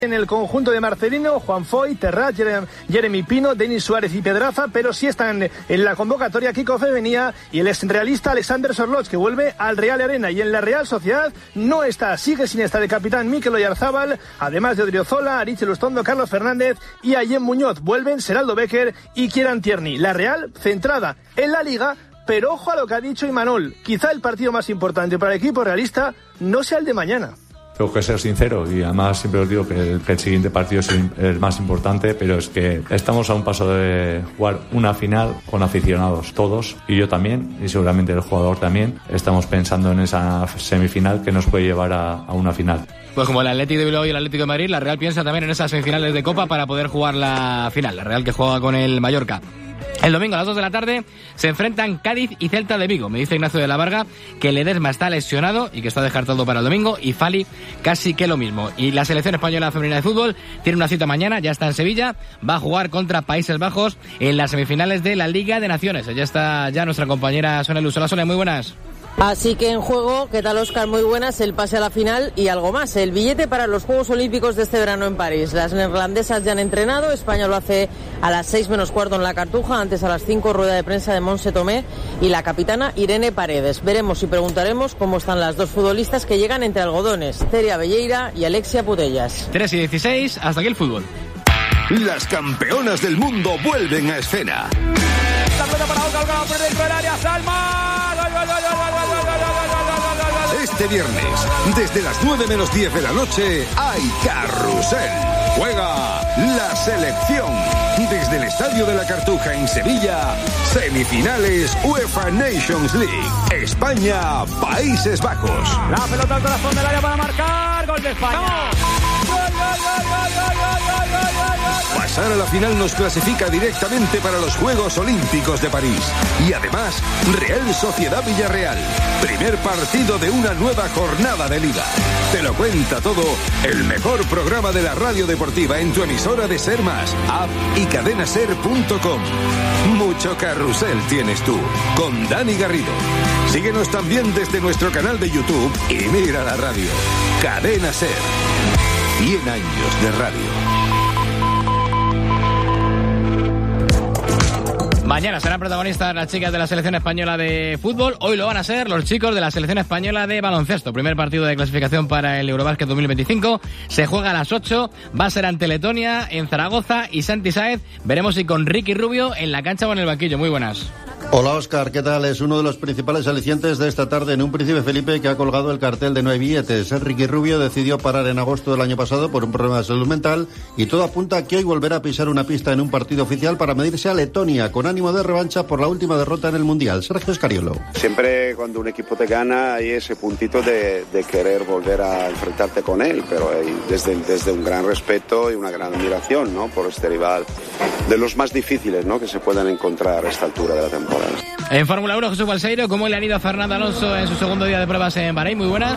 En el conjunto de Marcelino, Juan Foy, Terrat, Jeremy Pino, Denis Suárez y Pedraza, pero sí están en la convocatoria Kiko Fevenía y el exrealista Alexander Sorloth, que vuelve al Real Arena. Y en la Real Sociedad no está, sigue sin estar el capitán Mikel Oyarzábal, además de Odriozola, Aritz Lustondo, Carlos Fernández y Ayem Muñoz. Vuelven Seraldo Becker y Kieran Tierney. La Real centrada en la Liga, pero ojo a lo que ha dicho Imanol. Quizá el partido más importante para el equipo realista no sea el de mañana. Tengo que ser sincero y además siempre os digo que el siguiente partido es el más importante, pero es que estamos a un paso de jugar una final con aficionados todos, y yo también, y seguramente el jugador también. Estamos pensando en esa semifinal que nos puede llevar a una final. Pues como el Atlético de Bilbao y el Atlético de Madrid, la Real piensa también en esas semifinales de Copa para poder jugar la final. La Real que juega con el Mallorca. El domingo a las 2 de la tarde se enfrentan Cádiz y Celta de Vigo. Me dice Ignacio de la Varga que Ledesma está lesionado y que está descartado para el domingo, y Fali casi que lo mismo. Y la selección española femenina de fútbol tiene una cita mañana, ya está en Sevilla, va a jugar contra Países Bajos en las semifinales de la Liga de Naciones. Ya está nuestra compañera Sonia Luz. Hola Sonia, muy buenas. Así que en juego, ¿qué tal Óscar? Muy buenas, el pase a la final y algo más, el billete para los Juegos Olímpicos de este verano en París. Las neerlandesas ya han entrenado, España lo hace a las 6 menos cuarto en la Cartuja, antes a las 5 rueda de prensa de Montse Tomé y la capitana Irene Paredes. Veremos y preguntaremos cómo están las dos futbolistas que llegan entre algodones, Teria Belleira y Alexia Putellas. 3:16, hasta aquí el fútbol. Las campeonas del mundo vuelven a escena. Este viernes, desde las 9 menos 10 de la noche, hay carrusel. Juega la selección. Desde el Estadio de la Cartuja en Sevilla, semifinales UEFA Nations League. España, Países Bajos. La pelota al corazón del área para marcar. Gol de España. Pasar a la final nos clasifica directamente para los Juegos Olímpicos de París. Y además, Real Sociedad Villarreal. Primer partido de una nueva jornada de Liga. Te lo cuenta todo el mejor programa de la radio deportiva en tu emisora de Ser Más, app y cadenaser.com. Mucho carrusel tienes tú, con Dani Garrido. Síguenos también desde nuestro canal de YouTube y mira la radio. Cadena Ser. 100 años de radio. Mañana serán protagonistas las chicas de la selección española de fútbol. Hoy lo van a ser los chicos de la selección española de baloncesto. Primer partido de clasificación para el Eurobasket 2025. Se juega a las 8. Va a ser ante Letonia, en Zaragoza. Y Santi Sáez, veremos si con Ricky Rubio en la cancha o en el banquillo. Muy buenas. Hola Óscar, ¿qué tal? Es uno de los principales alicientes de esta tarde en un Príncipe Felipe que ha colgado el cartel de no hay billetes. Ricky Rubio decidió parar en agosto del año pasado por un problema de salud mental y todo apunta a que hoy volverá a pisar una pista en un partido oficial para medirse a Letonia con ánimo de revancha por la última derrota en el Mundial. Sergio Escariolo. Siempre cuando un equipo te gana hay ese puntito de querer volver a enfrentarte con él, pero desde un gran respeto y una gran admiración, ¿no?, por este rival de los más difíciles, ¿no?, que se puedan encontrar a esta altura de la temporada. En Fórmula 1, Jesús Balseiro, ¿cómo le han ido a Fernando Alonso en su segundo día de pruebas en Bahrein? Muy buenas.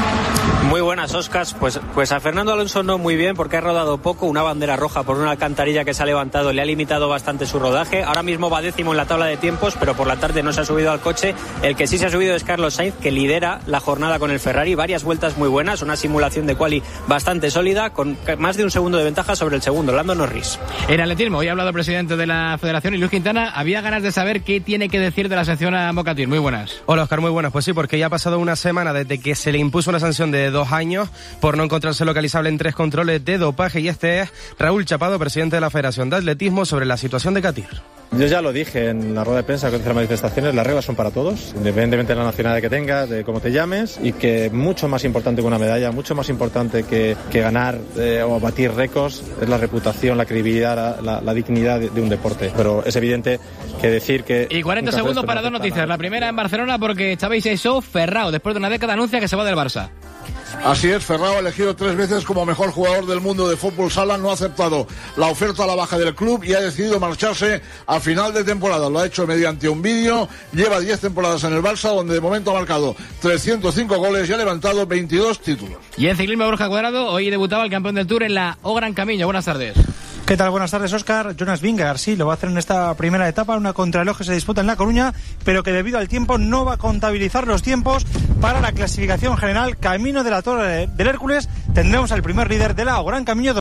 Muy buenas, Óscar. Pues a Fernando Alonso no muy bien, porque ha rodado poco. Una bandera roja por una alcantarilla que se ha levantado le ha limitado bastante su rodaje. Ahora mismo va 10º en la tabla de tiempos, pero por la tarde no se ha subido al coche. El que sí se ha subido es Carlos Sainz, que lidera la jornada con el Ferrari. Varias vueltas muy buenas, una simulación de quali bastante sólida, con más de un segundo de ventaja sobre el segundo, Lando Norris. En atletismo, hoy ha hablado el presidente de la Federación y Luis Quintana. Había ganas de saber qué tiene que decir de la sanción a Mocatir. Muy buenas. Hola, Óscar, muy buenas. Pues sí, porque ya ha pasado una semana desde que se le impuso una sanción de 2 años por no encontrarse localizable en 3 controles de dopaje, y este es Raúl Chapado, presidente de la Federación de Atletismo, sobre la situación de Katir. Yo ya lo dije en la rueda de prensa con las manifestaciones, las reglas son para todos, independientemente de la nacionalidad que tengas, de cómo te llames, y que mucho más importante que una medalla, mucho más importante que ganar o batir récords es la reputación, la credibilidad, la dignidad de un deporte. Pero es evidente que decir que... Y 40 segundos para dos noticias. La primera en Barcelona, porque Xavi Seixó, Ferrao, después de una década, anuncia que se va del Barça. Así es, Ferrao, elegido 3 veces como mejor jugador del mundo de fútbol sala, no ha aceptado la oferta a la baja del club y ha decidido marcharse a final de temporada. Lo ha hecho mediante un vídeo, lleva 10 temporadas en el Barça, donde de momento ha marcado 305 goles y ha levantado 22 títulos. Y en ciclismo, Borja Cuadrado, hoy debutaba el campeón del Tour en la O Gran Camino. Buenas tardes. ¿Qué tal? Buenas tardes, Óscar. Jonas Vingegaard sí lo va a hacer en esta primera etapa, una contrarreloj que se disputa en La Coruña, pero que debido al tiempo no va a contabilizar los tiempos para la clasificación general. Camino de la Torre del Hércules tendremos al primer líder de la Gran Camino